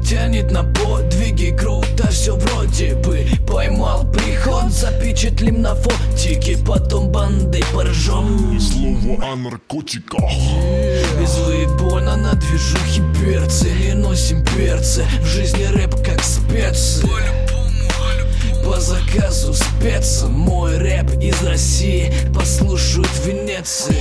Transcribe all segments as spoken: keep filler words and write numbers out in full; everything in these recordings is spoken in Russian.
тянет на подвиги, круто все вроде бы. Поймал приход, запечатлим на фотике, потом бандой поржем. Ни слова о наркотиках. Без выебона на движухе перцы, не носим перцы. В жизни рэп как специи. По заказу спецам мой рэп из России послушают в Венеции.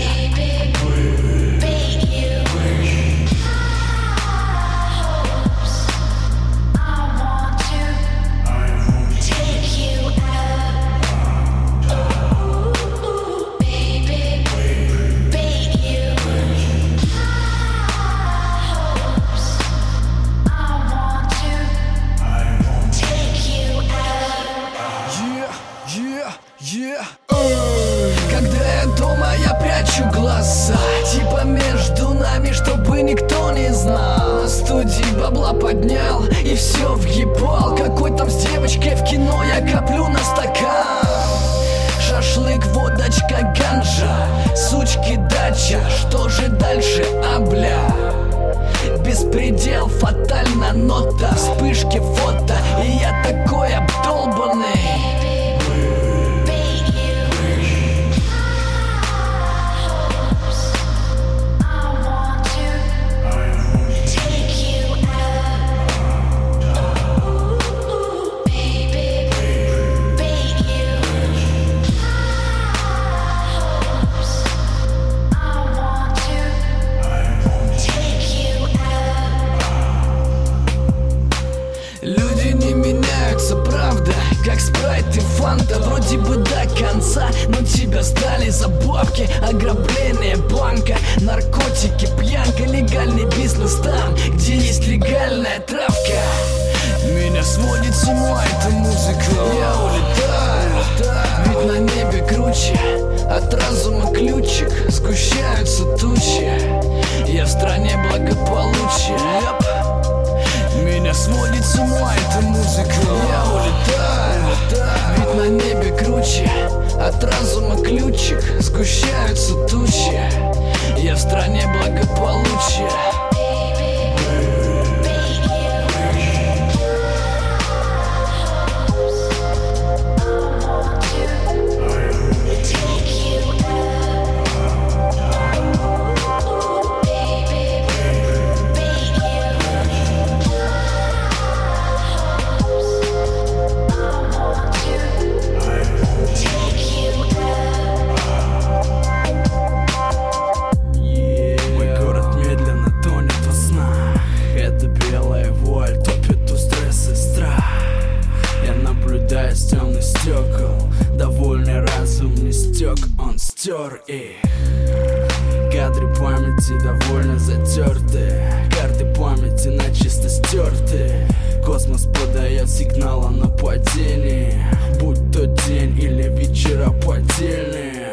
Когда я дома, я прячу глаза, типа между нами, чтобы никто не знал. На студии бабла поднял и все въебал. Какой там с девочкой в кино, я коплю на стакан. Шашлык, водочка, ганжа, сучки, дача. Что же дальше, а бля? Беспредел, фатальна нота, вспышки фото, и я такой обдолбанный. Правда, как спрайт и фанта, вроде бы до конца, но тебя сдали за бабки. Ограбление банка, наркотики, пьянка, легальный бизнес там, где есть легальная травка. Меня сводит с ума эта музыка. Я улетаю, ведь на небе круче. От разума ключик, сгущаются тучи. Я в стране благополучия. Меня сводит с ума эта музыка. Я улетаю, ведь на небе круче. От разума ключик, сгущаются тучи. Я в стране благополучия. Довольный разум не стек, он стер их. Кадры памяти довольно затерты, карты памяти начисто стерты. Космос подает сигнал о нападении, будь то день или вечера поддельные.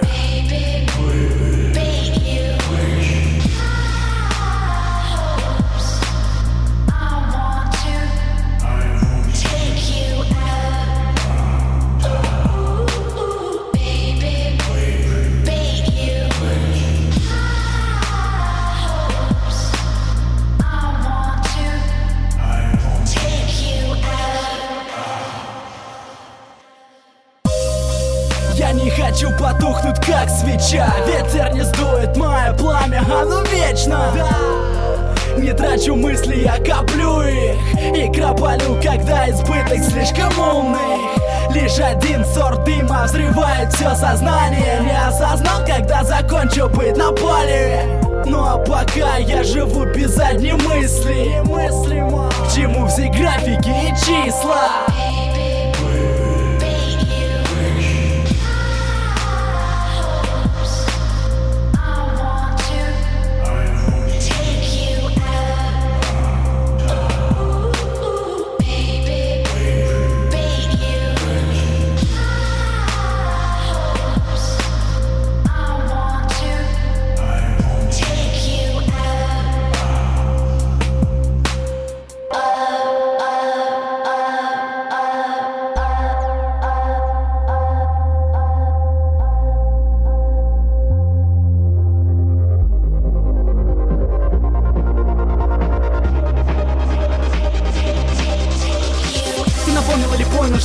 Я не хочу потухнуть, как свеча. Ветер не сдует мое пламя, оно вечно. Да. Не трачу мысли, я коплю их и кропалю, когда избыток слишком умный. Лишь один сорт дыма взрывает все сознание. Не осознал, когда закончу быть на поле. Ну а пока я живу без одни мысли. К чему все графики и числа?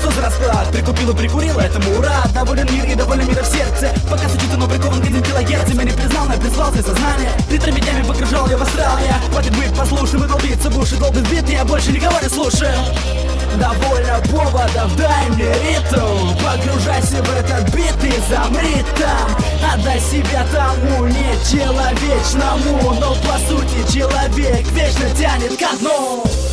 что за расклад? Прикупил и прикурил, этому ура. Доволен мир и доволен мира в сердце. Пока сочетано прикован к этим килогерцам. Я не признал, но я призвал свое сознание. Ритрами днями погружал я в астрал. Я хватит быть послушным и долбиться в уши. Долбит бит, я больше никого не слушаю. Довольно поводов, дай мне ритм. Погружайся в этот бит и замри там. Отдай себя тому не человечному, но по сути человек вечно тянет ко дну.